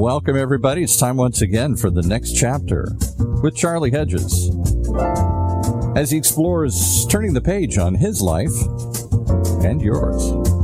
Welcome, everybody. It's time once again for the next chapter with Charlie Hedges as he explores turning the page on his life and yours.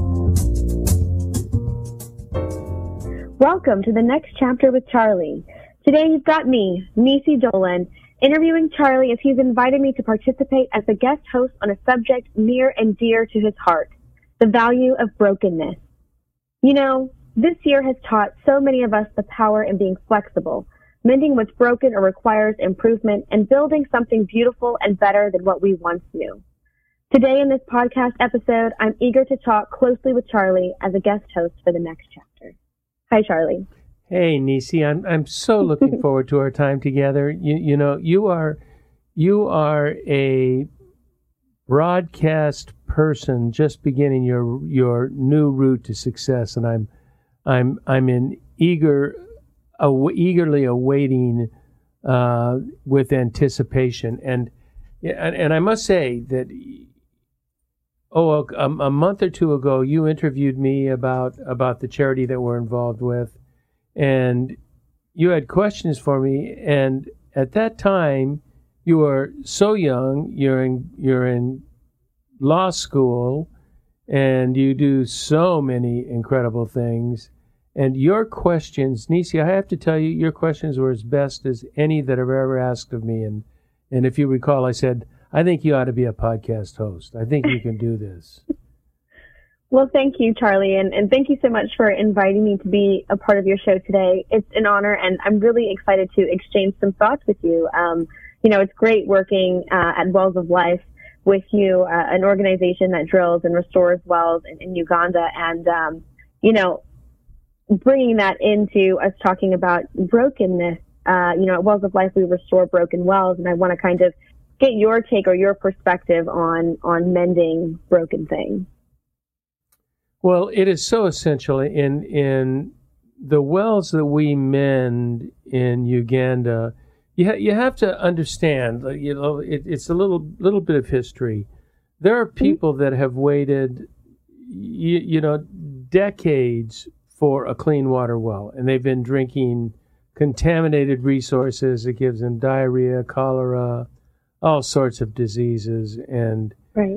Welcome to the next chapter with Charlie. Today you've got me, Nisi Dolan, interviewing Charlie as he's invited me to participate as a guest host on a subject near and dear to his heart, the value of brokenness. You know, this year has taught so many of us the power in being flexible, mending what's broken or requires improvement, and building something beautiful and better than what we once knew. Today in this podcast episode, I'm eager to talk closely with Charlie as a guest host for the next chapter. Hi, Charlie. Hey, Nisi. I'm so looking forward to our time together. You know, you are a broadcast person just beginning your new route to success, and I'm eagerly awaiting with anticipation. And I must say that a month or two ago you interviewed me about the charity that we're involved with, and you had questions for me. And at that time, you were so young. You're in law school, and you do so many incredible things. And your questions, Nisi, I have to tell you, your questions were as best as any that have ever asked of me. And if you recall, I said, I think you ought to be a podcast host. I think you can do this. Well, thank you, Charlie, and thank you so much for inviting me to be a part of your show today. It's an honor, and I'm really excited to exchange some thoughts with you. You know, it's great working at Wells of Life with you, an organization that drills and restores wells in Uganda, and you know, bringing that into us talking about brokenness. You know, at Wells of Life, we restore broken wells, and I want to kind of get your take or your perspective on mending broken things. Well, it is so essential in the wells that we mend in Uganda. You have to understand, you know, it's a little bit of history. There are people that have waited, you know, decades for a clean water well, and they've been drinking contaminated resources. It gives them diarrhea, cholera, all sorts of diseases, and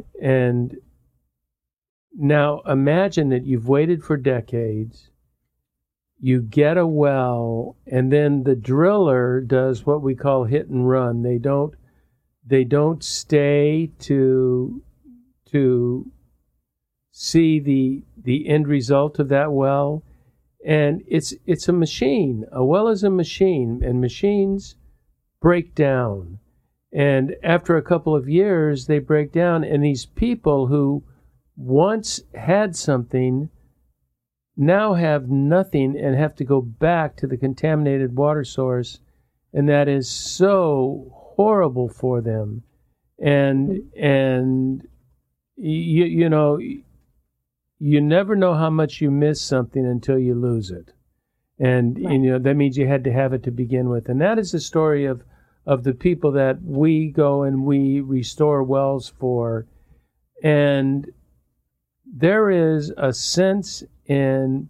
now imagine that you've waited for decades, you get a well, and then the driller does what we call hit and run. They don't stay to see the end result of that well. And it's a machine. A well is a machine, and machines break down. And after a couple of years, they break down, and these people who once had something now have nothing and have to go back to the contaminated water source, and that is so horrible for them. And you know, you never know how much you miss something until you lose it. And you know, that means you had to have it to begin with. And that is the story of the people that we go and we restore wells for. And there is a sense in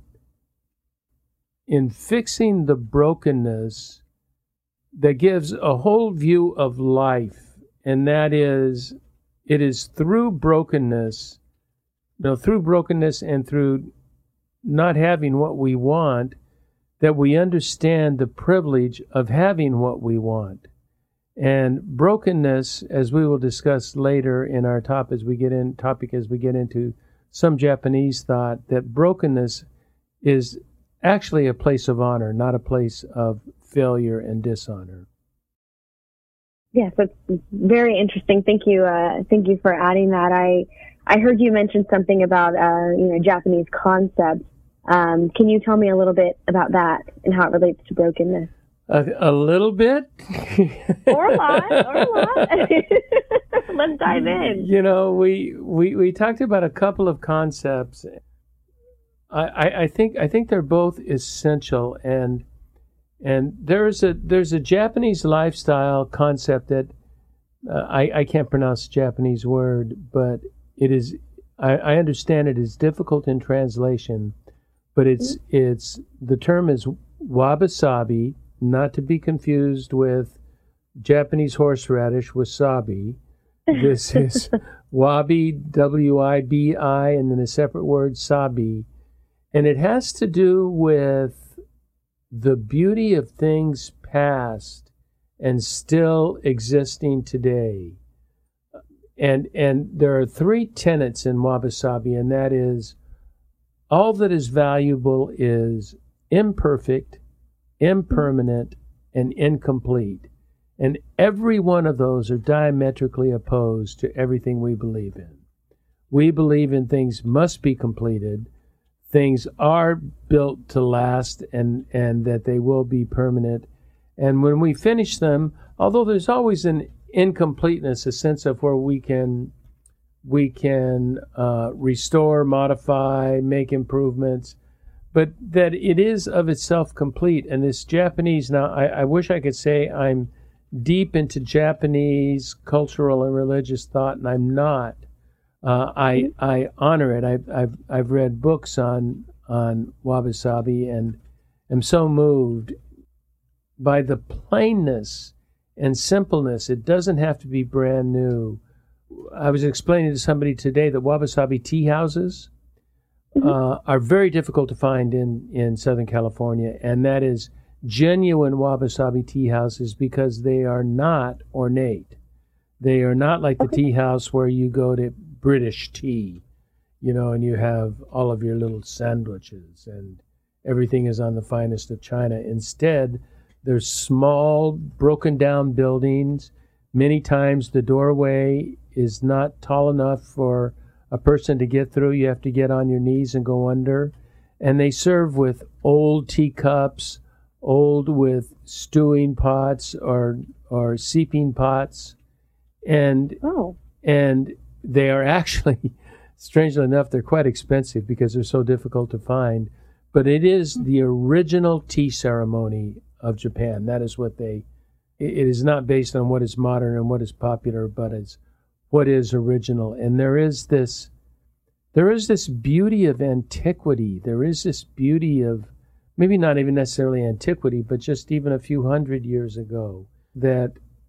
fixing the brokenness that gives a whole view of life, and that is, it is through brokenness, and through not having what we want, that we understand the privilege of having what we want. And brokenness, as we will discuss later in our topic as we get into some Japanese thought, that brokenness is actually a place of honor, not a place of failure and dishonor. Yes, that's very interesting. Thank you for adding that. I heard you mention something about you know, Japanese concepts. Can you tell me a little bit about that and how it relates to brokenness? A little bit, or a lot. Let's dive in. You know, we talked about a couple of concepts. I think they're both essential, and there's a Japanese lifestyle concept that I can't pronounce the Japanese word, but it is, I understand it is difficult in translation, but it's the term is wabi-sabi, not to be confused with Japanese horseradish, wasabi. This is wabi, W-I-B-I, and then a separate word, sabi. And it has to do with the beauty of things past and still existing today. And there are three tenets in wabi-sabi, and that is, all that is valuable is imperfect, impermanent, and incomplete. And every one of those are diametrically opposed to everything we believe in. We believe in things must be completed, things are built to last, and that they will be permanent. And when we finish them, although there's always an incompleteness, a sense of where we can restore, modify, make improvements, but that it is of itself complete. And this Japanese, now I wish I could say I'm deep into Japanese cultural and religious thought, and I'm not. I honor it. I've read books on wabi-sabi and am so moved by the plainness and simpleness. It doesn't have to be brand new. I was explaining to somebody today that wabi-sabi tea houses are very difficult to find in Southern California, and that is genuine wabi-sabi tea houses because they are not ornate. They are not like the tea house where you go to British tea, and you have all of your little sandwiches and everything is on the finest of china. Instead, there's small, broken down buildings. Many times the doorway is not tall enough for a person to get through. You have to get on your knees and go under. And they serve with old teacups, old with stewing pots or seeping pots. And they are actually, strangely enough, they're quite expensive because they're so difficult to find. But it is the original tea ceremony of Japan. That is what it is not based on what is modern and what is popular, but it's what is original. And there is this beauty of antiquity. There is this beauty of, maybe not even necessarily antiquity, but just even a few hundred years ago, that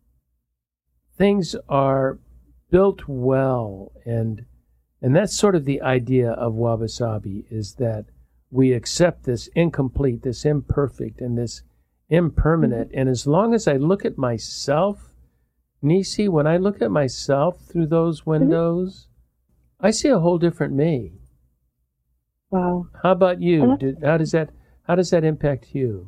things are built well. And that's sort of the idea of wabi-sabi, is that we accept this incomplete, this imperfect, and this impermanent. And as long as I look at myself, Nisi, when I look at myself through those windows, I see a whole different me. Wow. How about you? How does that impact you?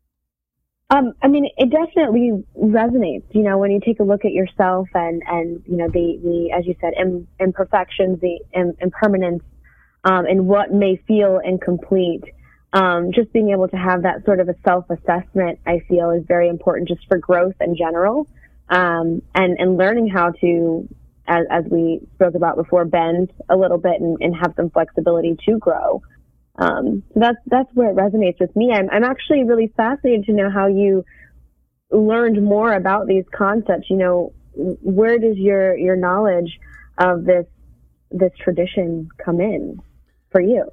I mean, it definitely resonates, when you take a look at yourself and the as you said, imperfections, the impermanence, and what may feel incomplete. Just being able to have that sort of a self-assessment, I feel, is very important just for growth in general, and learning how to, as we spoke about before, bend a little bit and have some flexibility to grow. So that's where it resonates with me. I'm actually really fascinated to know how you learned more about these concepts. Where does your knowledge of this tradition come in for you?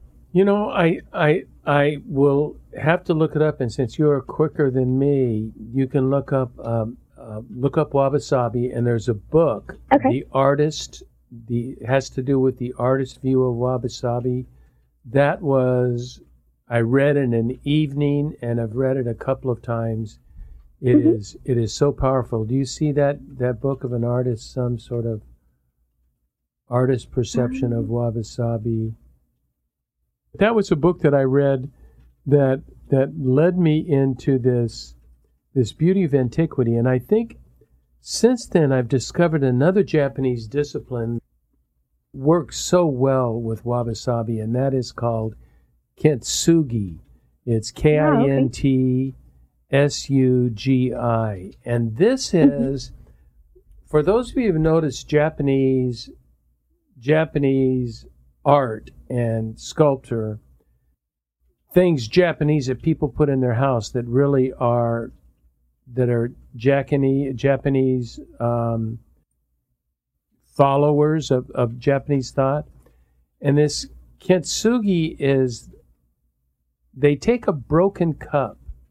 I will have to look it up, and since you're quicker than me, you can look up wabi-sabi, and there's a book, The Artist, has to do with the artist view of wabi-sabi. That I read in an evening, and I've read it a couple of times. It is so powerful. Do you see that book of an artist, some sort of artist perception of wabi-sabi? That was a book that I read that led me into this beauty of antiquity. And I think since then I've discovered another Japanese discipline works so well with wabi-sabi, and that is called kintsugi. It's KINTSUGI. And this is, for those of you who have noticed Japanese art and sculpture, things Japanese that people put in their house that really are Japanese followers of Japanese thought. And this kintsugi is, they take a broken cup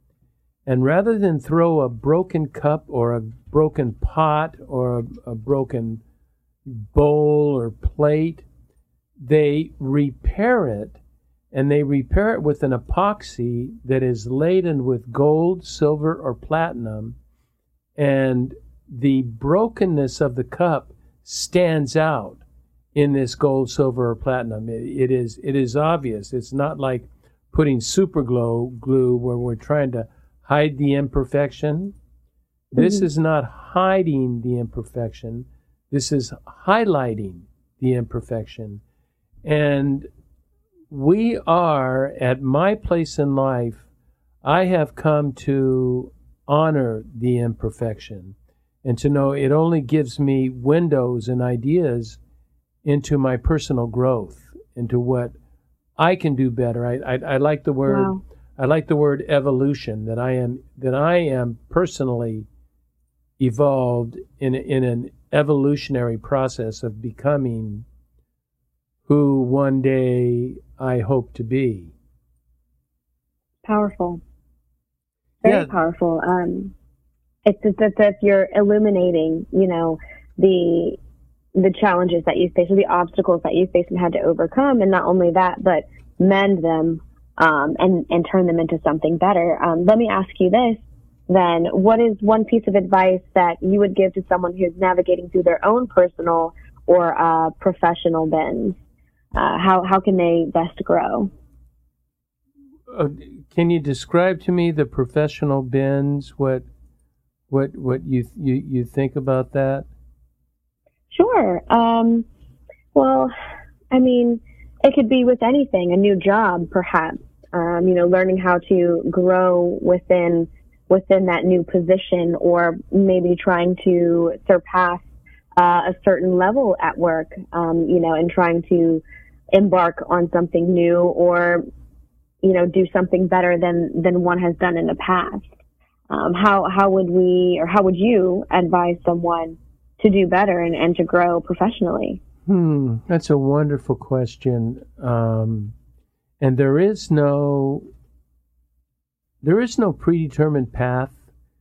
And rather than throw a broken cup or a broken pot or a broken bowl or plate, they repair it, and they repair it with an epoxy that is laden with gold, silver, or platinum, and the brokenness of the cup stands out in this gold, silver, or platinum. It is obvious. It's not like putting super glue where we're trying to hide the imperfection. This is not hiding the imperfection. This is highlighting the imperfection. And we are, at my place in life, I have come to honor the imperfection and to know it only gives me windows and ideas into my personal growth, into what I can do better. I like the word. Wow. I like the word evolution. That I am personally evolved in an evolutionary process of becoming who one day I hope to be. Powerful. Very powerful. It's that you're illuminating, the challenges that you face, or the obstacles that you face and had to overcome, and not only that, but mend them and turn them into something better. Let me ask you this then. What is one piece of advice that you would give to someone who's navigating through their own personal or professional bends? How can they best grow? Can you describe to me the professional bends? What you think about that? Sure. Well, I mean, it could be with anything, a new job, perhaps, learning how to grow within that new position, or maybe trying to surpass a certain level at work, and trying to embark on something new, or, do something better than one has done in the past. How would you advise someone to do better and to grow professionally? That's a wonderful question. And there is no predetermined path.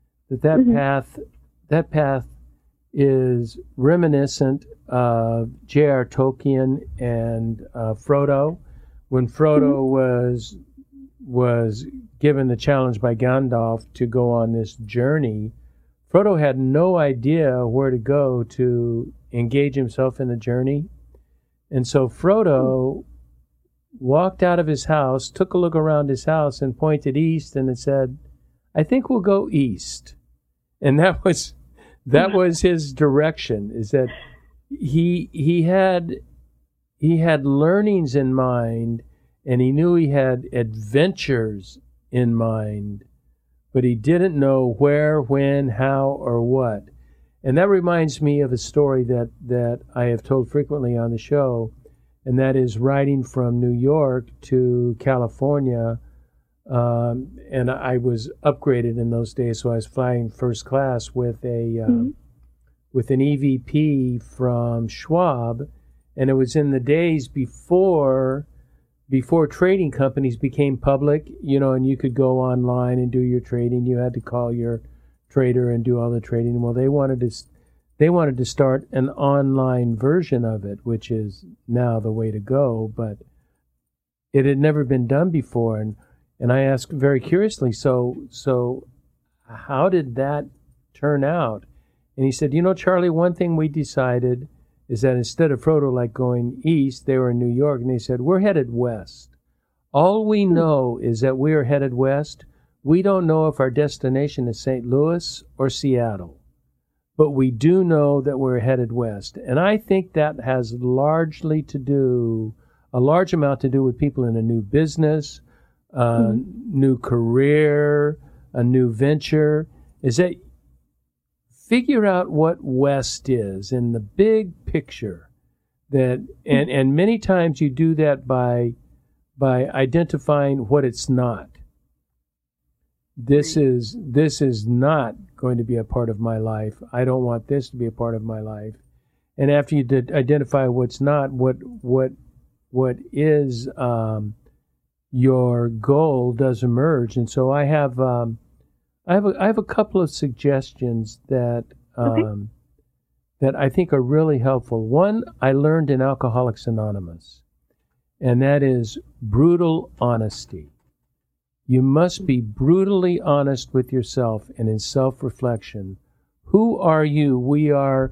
That path is reminiscent of J.R. Tolkien and Frodo. When Frodo was given the challenge by Gandalf to go on this journey, Frodo had no idea where to go to engage himself in the journey. And so Frodo walked out of his house, took a look around his house, and pointed east, and it said, "I think we'll go east." And that was his direction, is that he had learnings in mind, and he knew he had adventures in mind, but he didn't know where, when, how, or what. And that reminds me of a story that I have told frequently on the show, and that is riding from New York to California. And I was upgraded in those days, so I was flying first class with with an EVP from Schwab, and it was in the days before trading companies became public, and you could go online and do your trading. You had to call your trader and do all the trading. Well, they wanted to start an online version of it, which is now the way to go, but it had never been done before. And I asked very curiously, so how did that turn out? And he said, Charlie, one thing we decided is that instead of Frodo going east, they were in New York, and they said, we're headed west. All we know is that we are headed west. We don't know if our destination is St. Louis or Seattle, but we do know that we're headed west. And I think that has a large amount to do with people in a new business, new career, a new venture, is that figure out what West is in the big picture. And many times you do that by identifying what it's not. This is not going to be a part of my life. I don't want this to be a part of my life. And after you identify what's not, what is your goal does emerge. And so I have I have a couple of suggestions that that I think are really helpful. One I learned in Alcoholics Anonymous, and that is brutal honesty. You must be brutally honest with yourself and in self-reflection. Who are you? We are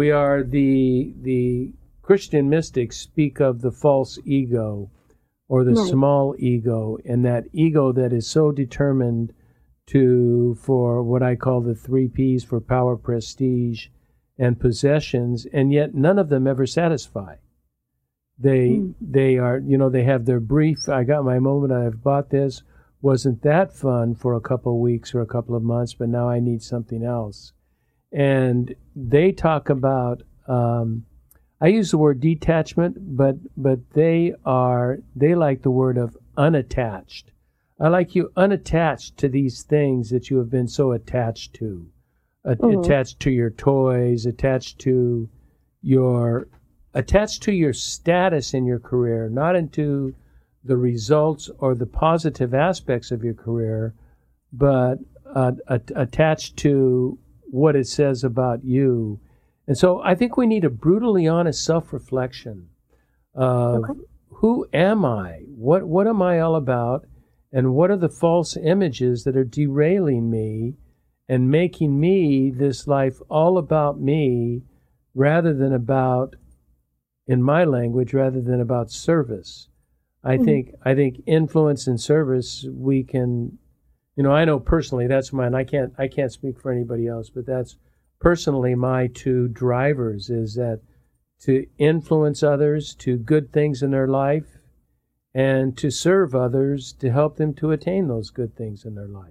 the Christian mystics speak of the false ego or the small ego, and that ego that is so determined for what I call the 3 Ps, for power, prestige, and possessions, and yet none of them ever satisfy. They are, they have their brief, I got my moment, I've bought this, wasn't that fun for a couple of weeks or a couple of months, but now I need something else. And they talk about, I use the word detachment, but they like the word of unattached. I like you unattached to these things that you have been so attached to. Attached to your toys, attached to your status in your career, not into the results or the positive aspects of your career, but attached to what it says about you. And so I think we need a brutally honest self-reflection of who am I? What am I all about? And what are the false images that are derailing me and making me this life all about me rather than about, in my language, rather than about service. I think influence and service, we can, I know personally that's mine. I can't speak for anybody else, but that's personally my 2 drivers, is that to influence others to good things in their life and to serve others to help them to attain those good things in their life.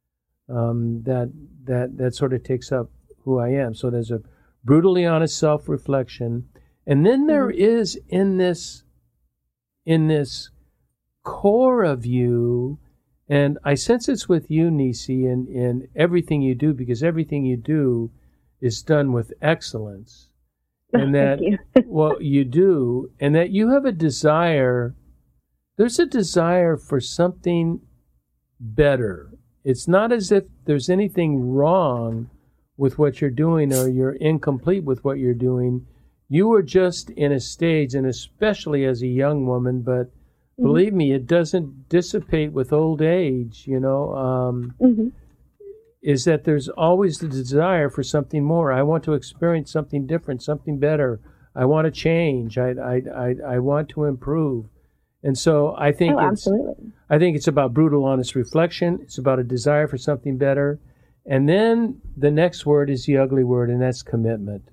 That sort of takes up who I am. So there's a brutally honest self-reflection, and then there is in this core of you, and I sense it's with you, Nisi, in everything you do, because everything you do is done with excellence, and that well, you do, and that you have a desire. There's a desire for something better. It's not as if there's anything wrong with what you're doing or you're incomplete with what you're doing. You are just in a stage, and especially as a young woman, but believe me, it doesn't dissipate with old age, is that there's always the desire for something more. I want to experience something different, something better. I want to change. I want to improve. And so I think it's about brutal, honest reflection. It's about a desire for something better. And then the next word is the ugly word, and that's commitment.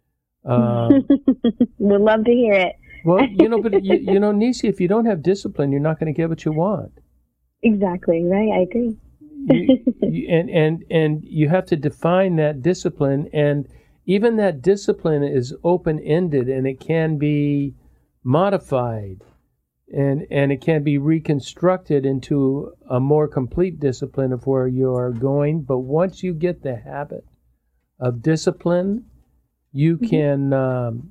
We'd love to hear it. Well, but Nisi, if you don't have discipline, you're not going to get what you want. Exactly, right? I agree. And you have to define that discipline, and even that discipline is open-ended, and it can be modified. And it can be reconstructed into a more complete discipline of where you are going. But once you get the habit of discipline, you can,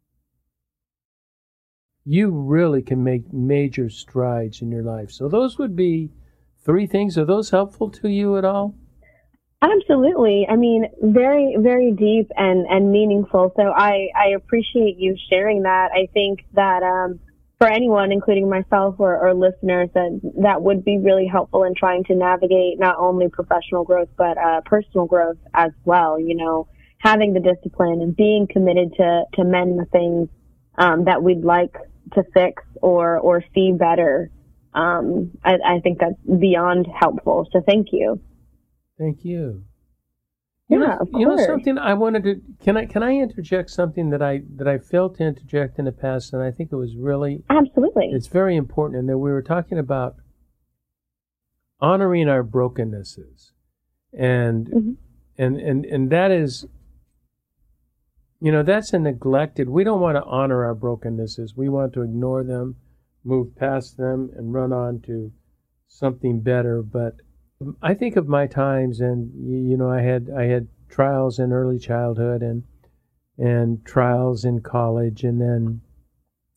you really can make major strides in your life. So those would be 3 things. Are those helpful to you at all? Absolutely. I mean, very, very deep and meaningful. So I appreciate you sharing that. I think that, for anyone, including myself or listeners, that would be really helpful in trying to navigate not only professional growth, but personal growth as well. Having the discipline and being committed to mend the things that we'd like to fix or see better. I think that's beyond helpful. So thank you. Thank you. Of course. Something I wanted to, can I interject something that I failed to interject in the past, and I think it was really, absolutely, it's very important, and that we were talking about honoring our brokennesses, and that is, that's a neglected. We don't want to honor our brokennesses. We want to ignore them, move past them, and run on to something better. But I think of my times, and I had trials in early childhood and trials in college, and then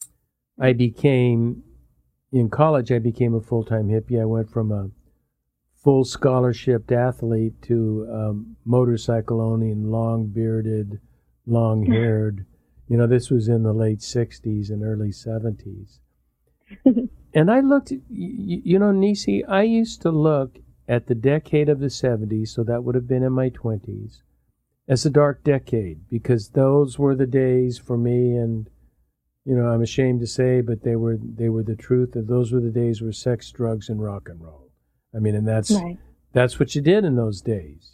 in college I became a full-time hippie. I went from a full scholarship athlete to motorcycle owning, long bearded, long haired. This was in the late 60s and early 70s. And I looked, Nisi, I used to look at the decade of the 70s, so that would have been in my 20s, as a dark decade, because those were the days for me, and I'm ashamed to say, but they were the truth, that those were the days where sex, drugs, and rock and roll. I mean, and that's right. That's what you did in those days.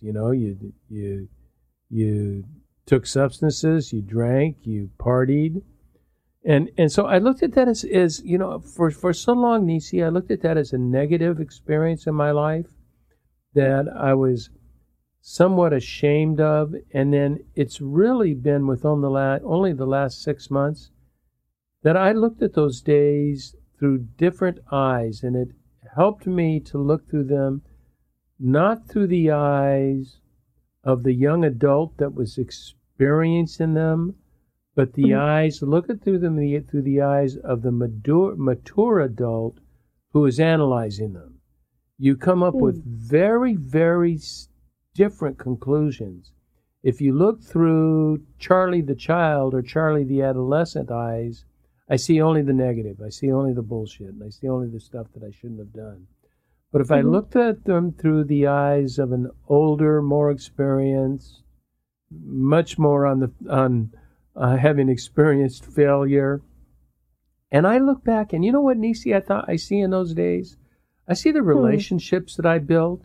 You took substances, you drank, you partied, and so I looked at that as for so long, Nisi, I looked at that as a negative experience in my life that I was somewhat ashamed of, and then it's really been within only the last 6 months that I looked at those days through different eyes, and it helped me to look through them not through the eyes of the young adult that was experiencing them, but the eyes, look at through the eyes of the mature adult who is analyzing them. You come up with very, very different conclusions. If you look through Charlie the child or Charlie the adolescent eyes, I see only the negative. I see only the bullshit. And I see only the stuff that I shouldn't have done. But if I looked at them through the eyes of an older, more experienced, much more on having experienced failure, and I look back, and you know what, Nisi, I thought I see in those days? I see the relationships that I built.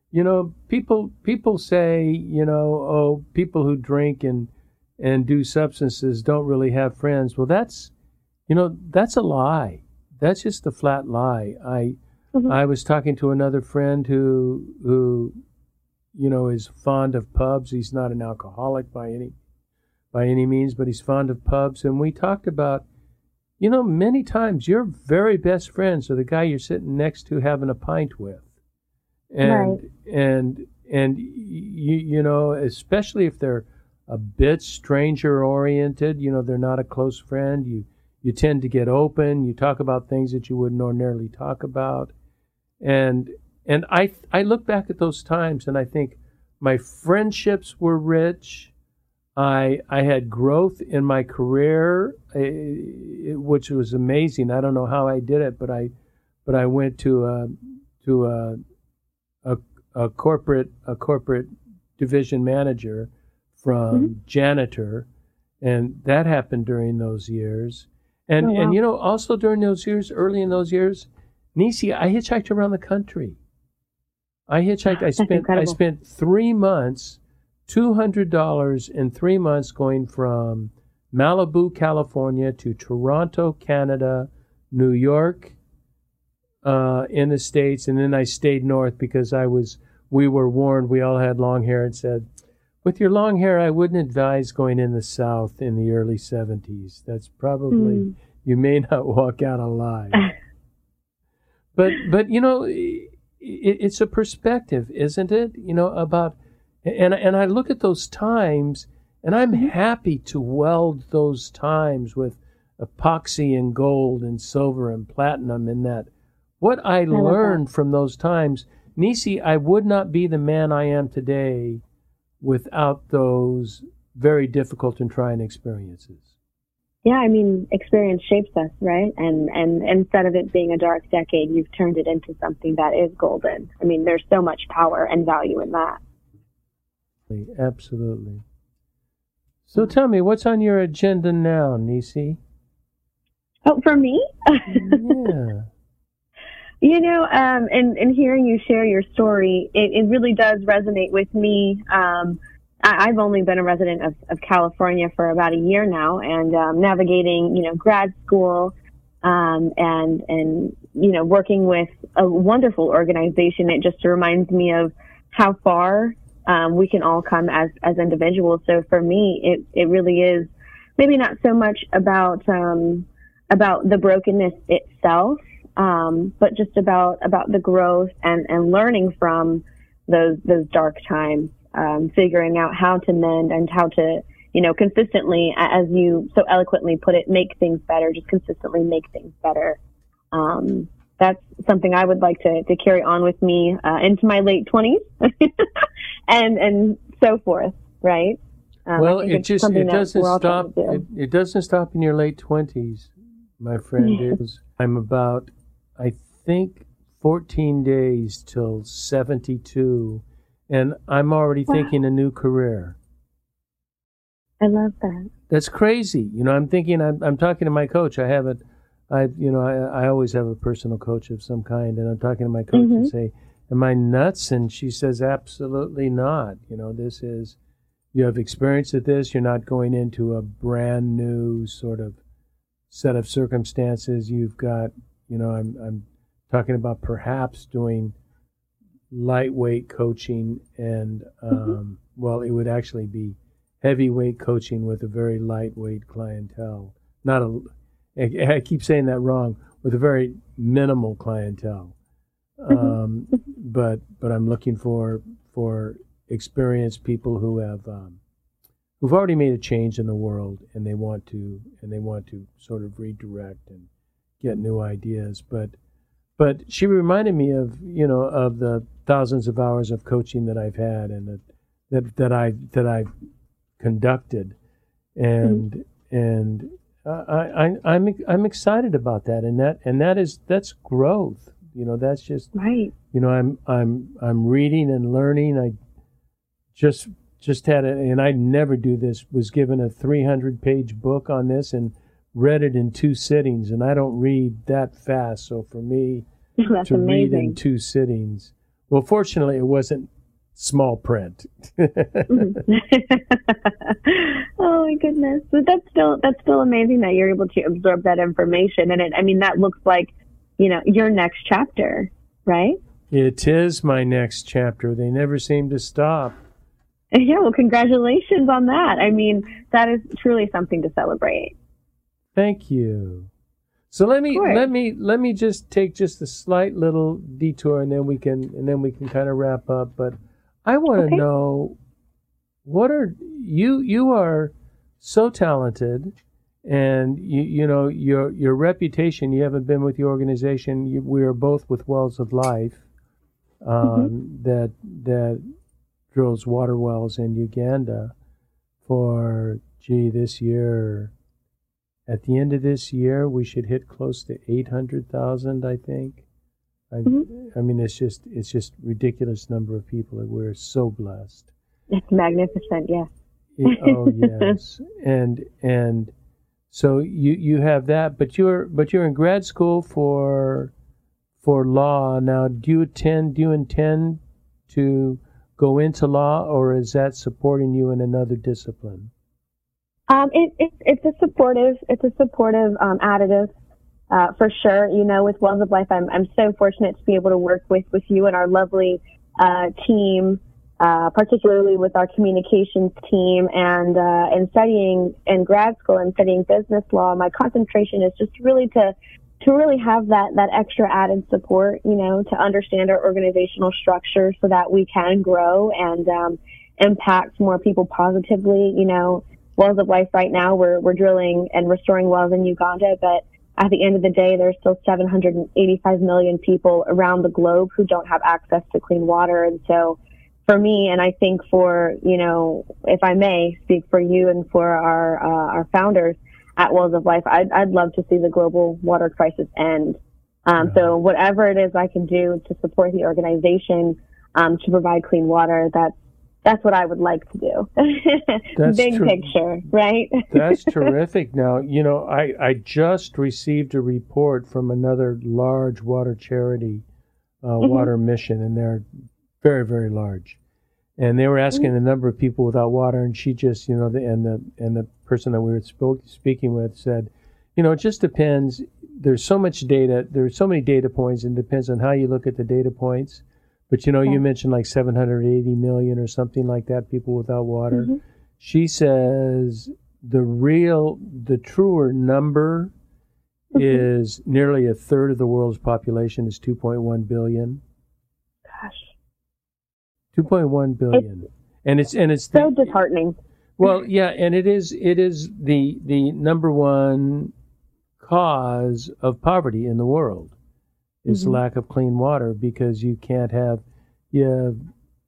People say, people who drink and do substances don't really have friends. Well, that's a lie. That's just a flat lie. I was talking to another friend who is fond of pubs. He's not an alcoholic by any means, but he's fond of pubs. And we talked about, many times your very best friends are the guy you're sitting next to having a pint with. And, right. and especially if they're a bit stranger oriented, they're not a close friend. You tend to get open. You talk about things that you wouldn't ordinarily talk about. And I look back at those times and I think my friendships were rich. I had growth in my career, which was amazing. I don't know how I did it, but I went to a corporate division manager from janitor, and that happened during those years. And and also during those years, early in those years, Nisi, I hitchhiked around the country. I spent 3 months, $200 in 3 months, going from Malibu, California to Toronto, Canada, New York, in the States, and then I stayed north because we were warned, we all had long hair, and said, with your long hair, I wouldn't advise going in the South in the early 70s. That's probably, you may not walk out alive. But it's a perspective, isn't it? About, and I look at those times, and I'm happy to weld those times with epoxy and gold and silver and platinum in that. What I learned from those times, Nisi, I would not be the man I am today without those very difficult and trying experiences. Yeah, I mean, experience shapes us, right? And instead of it being a dark decade, you've turned it into something that is golden. I mean, there's so much power and value in that. Absolutely. So tell me, what's on your agenda now, Nisi? Oh, for me? Yeah. And hearing you share your story, it really does resonate with me. I've only been a resident of California for about a year now, and navigating, grad school, and working with a wonderful organization. It just reminds me of how far we can all come as individuals. So for me, it really is maybe not so much about the brokenness itself, but just about the growth and learning from those dark times, figuring out how to mend and how to, consistently, as you so eloquently put it, make things better, just consistently make things better. that's something I would like to carry on with me into my late 20s and so forth, right? Well, it doesn't stop. It doesn't stop in your late 20s, my friend. I'm about, I think, 14 days till 72, and I'm already thinking a new career. I love that. That's crazy. I'm thinking. I'm talking to my coach. I always have a personal coach of some kind, and I'm talking to my coach and say, "Am I nuts?" And she says, "Absolutely not. This is." You have experience at this. You're not going into a brand new sort of set of circumstances. You've got, I'm talking about perhaps doing lightweight coaching and, well, it would actually be heavyweight coaching with a very lightweight clientele. I keep saying that wrong, with a very minimal clientele. But I'm looking for experienced people who have who've already made a change in the world, and they want to sort of redirect and get new ideas. But she reminded me of of the thousands of hours of coaching that I've had and that I've conducted, and I'm excited about that, and that's growth. That's just right. I'm reading and learning. I just had it, and I never do this, was given a 300-page book on this and read it in 2 sittings, and I don't read that fast. So for me That's to amazing. read in 2 sittings, well, fortunately, it wasn't small print. Oh my goodness! But that's still amazing that you're able to absorb that information, and that looks like your next chapter, right? It is my next chapter. They never seem to stop. Yeah, well, congratulations on that. That is truly something to celebrate. Thank you. So let me just take just a slight little detour, and then we can kind of wrap up. But I want to know, what are you are so talented, and your reputation. You haven't been with the organization. We are both with Wells of Life, that drills water wells in Uganda for this year. At the end of this year, we should hit close to 800,000, I think. It's just ridiculous number of people that we're so blessed. It's magnificent, yeah. Oh yes, and so you have that, but you're in grad school for law now. Do you intend to go into law, or is that supporting you in another discipline? It's a supportive additive, for sure. With Wells of Life, I'm so fortunate to be able to work with you and our lovely team, particularly with our communications team, and studying in grad school and studying business law. My concentration is just really to really have that extra added support, to understand our organizational structure so that we can grow and impact more people positively. Wells of Life right now, we're drilling and restoring wells in Uganda, but at the end of the day, there's still 785 million people around the globe who don't have access to clean water. And so for me, and I think for, if I may speak for you and for our founders at Wells of Life, I'd love to see the global water crisis end. So whatever it is I can do to support the organization, to provide clean water, that's what I would like to do. Big picture, right? That's terrific. Now, I just received a report from another large water charity, water mission, and they're very, very large. And they were asking the number of people without water, and she just, and the person that we were speaking with said, it just depends. There's so much data. There's so many data points, and it depends on how you look at the data points. But, you mentioned like 780 million or something like that, people without water. She says the truer number is nearly a third of the world's population is 2.1 billion. Gosh. 2.1 billion. It's so disheartening. Well, yeah, and it is the number one cause of poverty in the world. is lack of clean water, because you can't have, what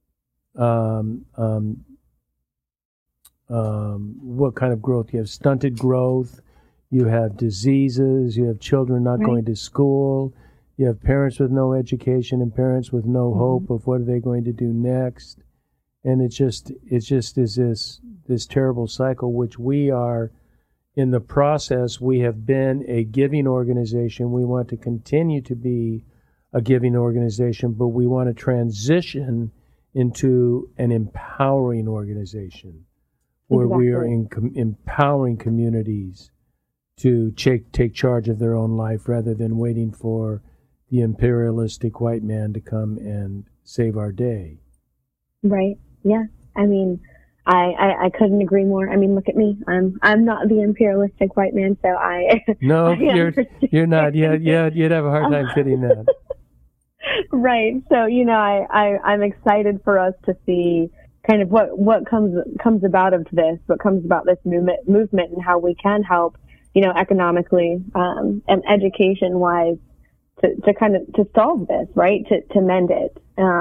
kind of growth? You have stunted growth, you have diseases, you have children not going to school, you have parents with no education and parents with no hope of what are they going to do next. And it just is this terrible cycle, which we are in the process. We have been a giving organization. We want to continue to be a giving organization, but we want to transition into an empowering organization where we are empowering communities to take charge of their own life rather than waiting for the imperialistic white man to come and save our day. Right. Yeah. I mean, I couldn't agree more. I mean, look at me. I'm not the imperialistic white man, so No, you're not. Yeah, you'd have a hard time fitting that. Right. So, I'm excited for us to see kind of what comes about of this, what comes about this movement and how we can help, economically, and education wise to kind of, to solve this, right? To mend it.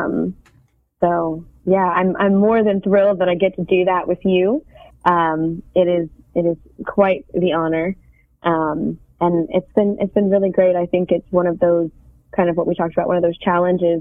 So yeah, I'm more than thrilled that I get to do that with you. It is quite the honor. And it's been really great. I think it's one of those, kind of what we talked about, one of those challenges,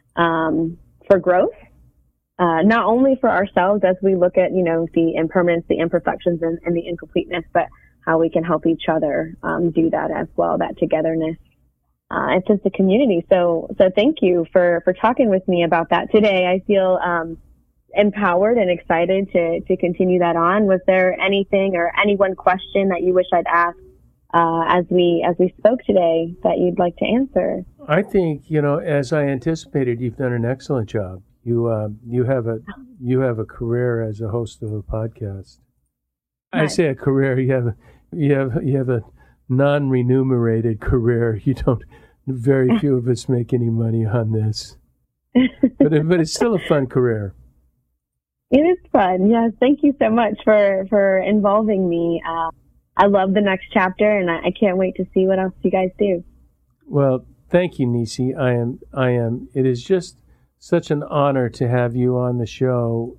for growth. Not only for ourselves as we look at, the impermanence, the imperfections and the incompleteness, but how we can help each other, do that as well, that togetherness. And sense of community. So thank you for talking with me about that today. I feel empowered and excited to continue that on. Was there anything or any one question that you wish I'd asked as we spoke today that you'd like to answer? I think, as I anticipated, you've done an excellent job. You have a career as a host of a podcast. Nice. I say a career. You have a non-remunerated career. Very few of us make any money on this, but it's still a fun career. It is fun. Yes. Thank you so much for involving me. I love the next chapter, and I can't wait to see what else you guys do. Well, thank you, Nisi. I am. It is just such an honor to have you on the show,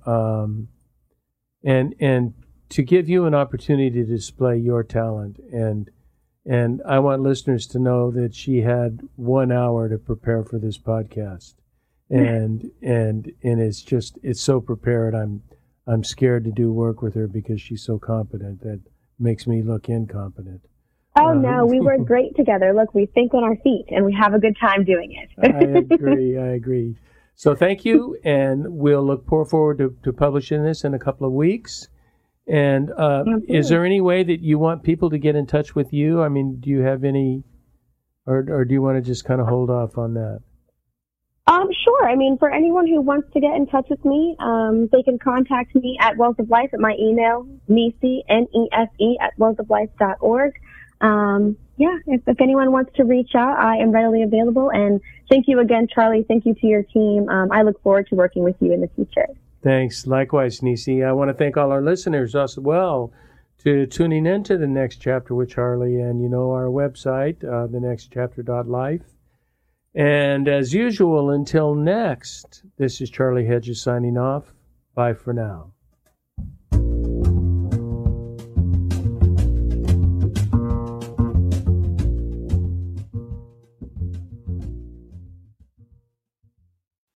and to give you an opportunity to display your talent. And I want listeners to know that she had 1 hour to prepare for this podcast, and it's so prepared. I'm scared to do work with her because she's so competent. That makes me look incompetent. Oh no, we work great together. Look, we think on our feet and we have a good time doing it. I agree. So thank you, and we'll look forward to publishing this in a couple of weeks. And is there any way that you want people to get in touch with you? I mean, do you have any, or do you want to just kind of hold off on that? Sure. I mean, for anyone who wants to get in touch with me, they can contact me at Wells of Life at my email, Nese, Nese @wellsoflife.org. If anyone wants to reach out, I am readily available. And thank you again, Charlie. Thank you to your team. I look forward to working with you in the future. Thanks. Likewise, Nisi. I want to thank all our listeners as well to tuning in to The Next Chapter with Charlie, and our website, thenextchapter.life. And as usual, until next, this is Charlie Hedges signing off. Bye for now.